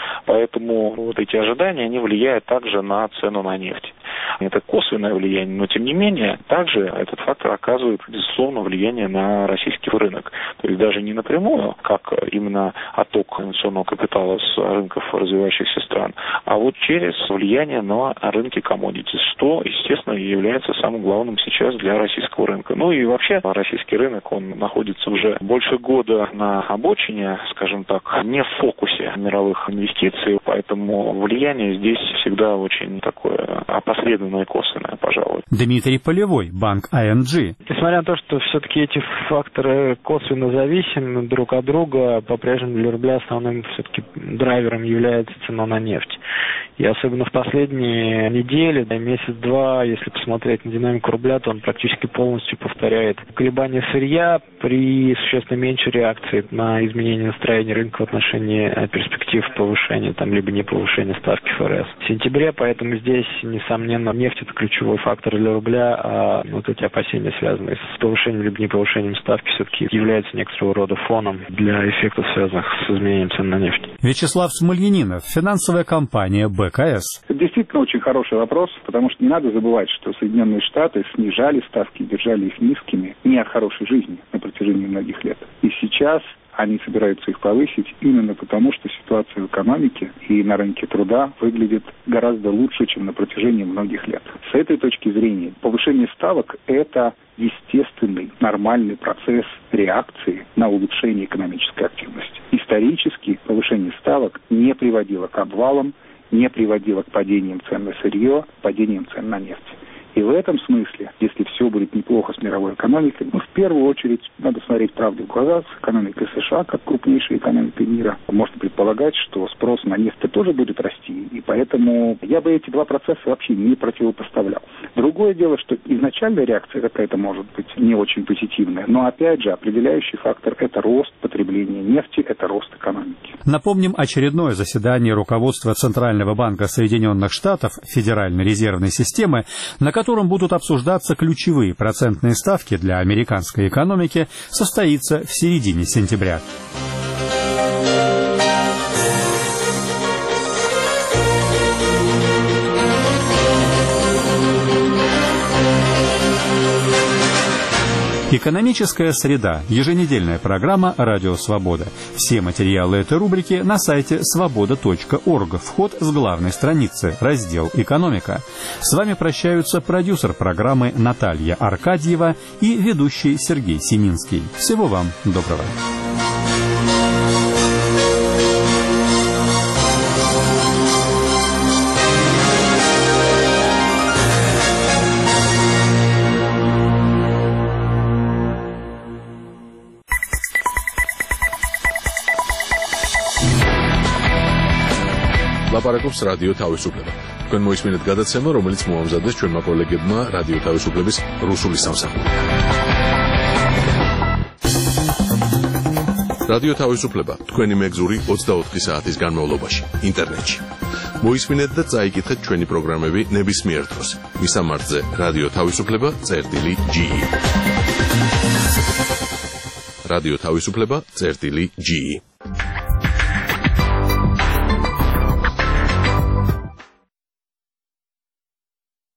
Поэтому вот эти ожидания, они влияют также на цену на нефть. Это косвенное влияние, но тем не менее, также этот фактор оказывает, безусловно, влияние на российский рынок. То есть даже не напрямую, как именно отток инвестиционного капитала с рынков развивающихся стран, а вот через влияние на рынки commodities, что, естественно, является самым главным сейчас для российского рынка. Ну и вообще российский рынок, он находится уже больше года на обочине, скажем так, не в фокусе мировых инвестиций, поэтому влияние здесь всегда очень такое опосредованное и косвенное, пожалуй. Дмитрий Полевой, банк ай эн джи. Несмотря на то, что все-таки эти факторы косвенно зависимы друг от друга, по-прежнему для рубля основным все-таки драйвером является цена на нефть. И особенно в последние недели, да, месяц-два, если посмотреть на динамику рубля, то он практически полностью повторяет колебания сырья при существенно меньшей реакции на изменение настроения рынка в отношении перспектив повышения, там, либо не повышения ставки эф эр эс в сентябре. Поэтому здесь, несомненно, нефть — это ключевой фактор для рубля, а вот эти опасения, связанные с повышением либо не повышением ставки, все-таки являются некоторого рода фоном для эффектов, связанных с изменением цен на нефть. Вячеслав Смольянинов, финансовая компания бэ ка эс. Это действительно очень хороший вопрос, потому что не надо забывать, что Соединенные Штаты снижали ставки, держали их низкими не от хорошей жизни на протяжении многих лет. И сейчас они собираются их повысить именно потому, что ситуация в экономике и на рынке труда выглядит гораздо лучше, чем на протяжении многих лет. С этой точки зрения повышение ставок – это естественный, нормальный процесс реакции на улучшение экономической активности. Исторически повышение ставок не приводило к обвалам, не приводило к падениям цен на сырье, падениям цен на нефть. И в этом смысле, если все будет неплохо с мировой экономикой, ну, в первую очередь, надо смотреть правде в глаза с экономикой США, как крупнейшей экономикой мира. Можно предполагать, что спрос на нефть тоже будет расти, и поэтому я бы эти два процесса вообще не противопоставлял. Другое дело, что изначальная реакция какая-то может быть не очень позитивная, но опять же определяющий фактор – это рост потребления нефти, это рост экономики. Напомним очередное заседание руководства Центрального банка Соединенных Штатов, Федеральной резервной системы, на котором котором будут обсуждаться ключевые процентные ставки для американской экономики, состоится в середине сентября. Экономическая среда. Еженедельная программа «Радио Свобода». Все материалы этой рубрики на сайте свобода точка орг. Вход с главной страницы. Раздел «Экономика». С вами прощаются продюсер программы Наталья Аркадьева и ведущий Сергей Сининский. Всего вам доброго. ლაპარაკობს რადიო თავისუფლება. თქვენ მოისმინეთ გადაცემა, რომელიც მოამზადეს ჩვენმა კოლეგებმა რადიო თავისუფლების რუსული სამსახური. რადიო თავისუფლება თქვენი მეგზური ოცდაოთხი საათის განმავლობაში ინტერნეტში. მოისმინეთ და წაიკითხეთ ჩვენი პროგრამები ნებისმიერ დროს. მისამართზე რადიო თავისუფლება წერტილი ჯი ი. რადიო თავისუფლება წერტილი ჯი ი.